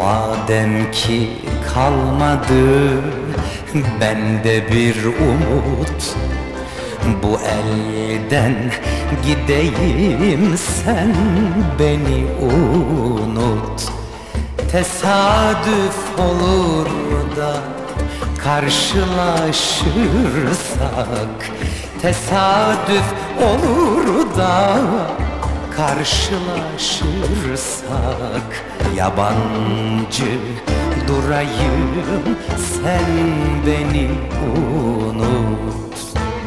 Madem ki kalmadı bende bir umut, bu elden gideyim, sen beni unut. Tesadüf olur da karşılaşırsak, tesadüf olur da karşılaşırsak, yabancı durayım, sen beni unut.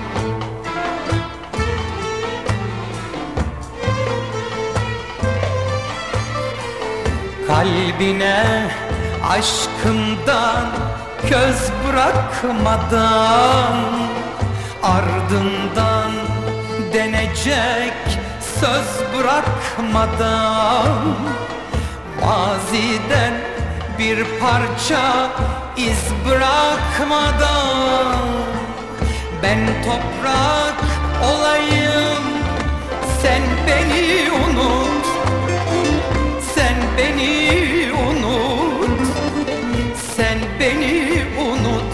Kalbine aşkımdan göz bırakmadan, ardından denecek söz bırakmadan, maziden bir parça iz bırakmadan, ben toprak olayım, sen beni unut, sen beni unut, sen beni unut.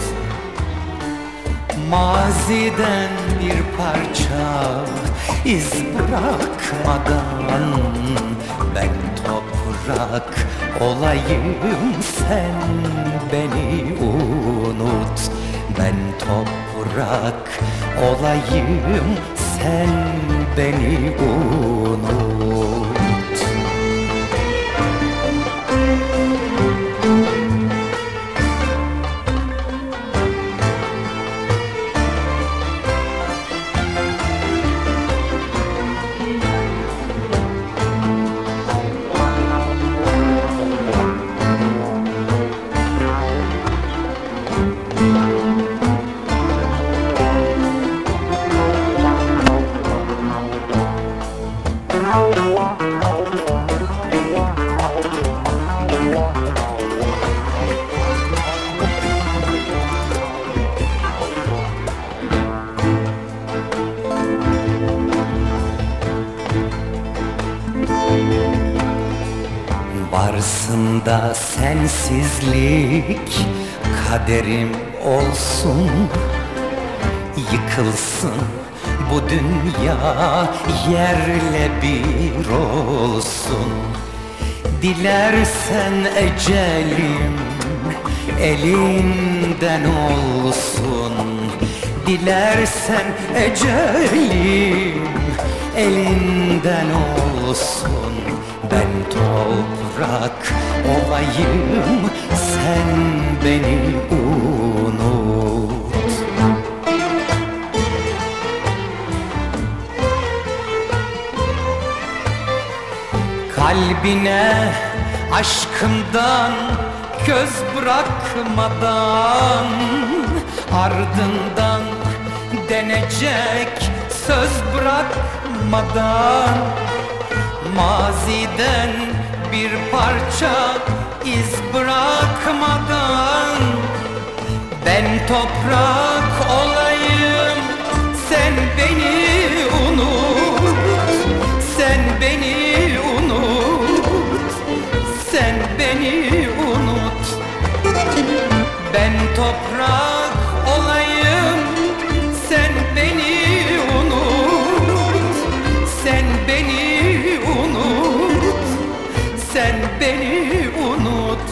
Maziden bir parça iz bırakmadan, ben toprak olayım, sen beni unut. Ben toprak olayım, sen beni unut. Varsın da sensizlik kaderim olsun, yıkılsın bu dünya, yerle bir olsun. Dilersen ecelim elinden olsun, dilersen ecelim elinden olsun. Ben toprak olayım, sen beni unut. Kalbine aşkımdan göz bırakmadan, ardından denecek söz bırakmadan, maziden bir parça iz bırakmadan, ben toprak olayım, sen beni unut, sen beni unut, sen beni unut. Ben toprak olayım, sen beni unut, sen beni unut, sen beni unut.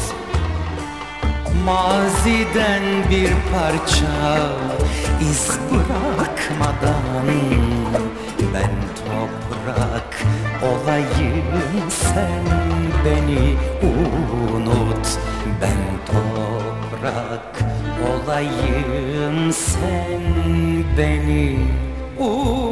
Maziden bir parça iz bırakmadan, ben toprak olayım, sen beni unut. Ben toprak olayım, sen beni unut.